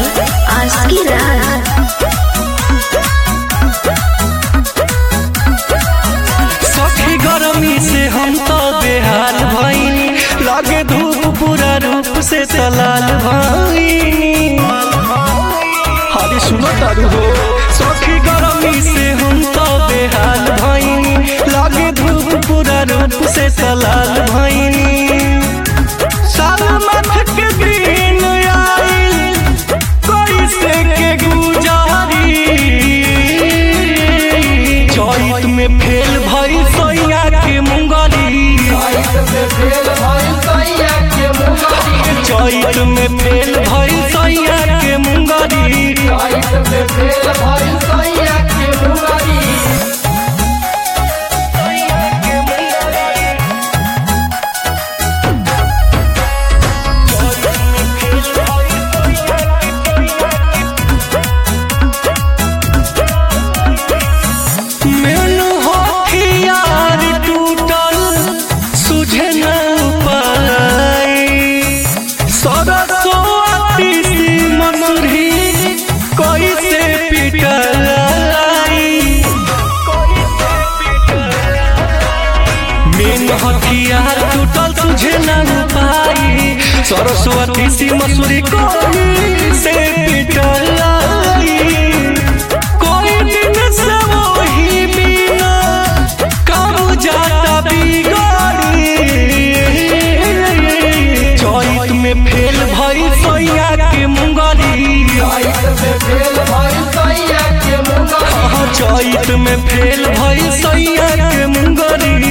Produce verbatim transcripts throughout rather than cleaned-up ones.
आस्की राज। सखी गरमी से हम तो बेहाल भइनी, लगे धूप पूरा रूप से तलाल भइनी। अरे सुनो तारू हो, सखी गरमी से हम तो बेहाल भइनी, लगे धूप पूरा रूप से तलाल भइनी। सालमत के दिन आई कैसे के गुजारी, चैत में फेल भई सैया के मुंगरी, चैत में फेल भई सैया के मुंगरी। मेनू होठियार टूटल सुझे न पाई, सरसों तीसी मसूरी कैसे पिटलाई। मेन हथियार टूटल सुझे न पाई, सरसों तीसी मसूरी कैसे पिटलाई। कोई दिन से वही बिना काम जाता बिगाड़ी, चैत में फेल भई सैया के मुंगरी, हाँ चैत में फेल भई सैया के मुंगरी।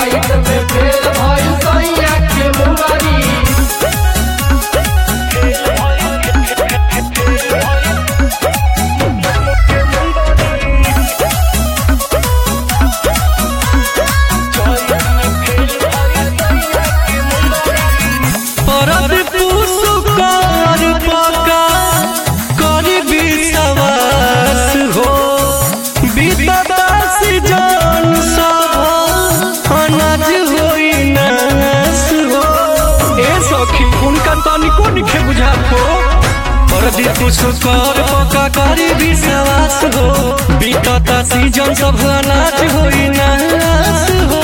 उनका तनिको निखे बुझातो परदी पुष्कर पका करी विश्वास हो, बीतता सीजन सब अनाज होई नाश हो।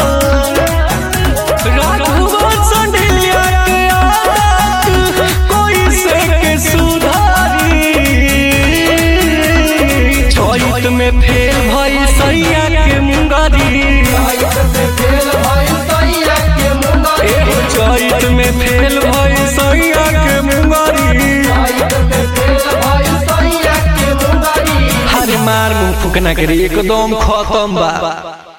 राघवन संडिलिया के आदत कोई से के सुधारी, चैत में फेल भई सैया के मुंगरी, चैत में फेल भई सैया के मुंगरी। हरे मार मुंह फुकना के एकदम खत्म बा।